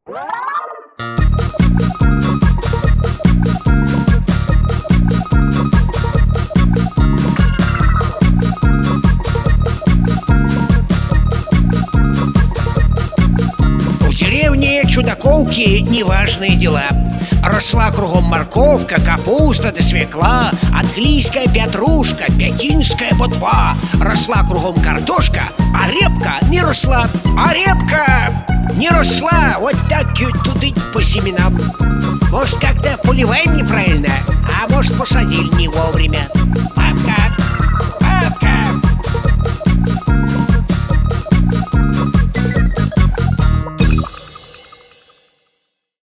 В деревне Чудаковки неважные дела. Росла кругом морковка, капуста да свекла, английская петрушка, пекинская ботва. Росла кругом картошка, а репка не росла. А репка не росла. Вот так туды по семенам. Может, как-то поливаем неправильно, а может, посадили не вовремя.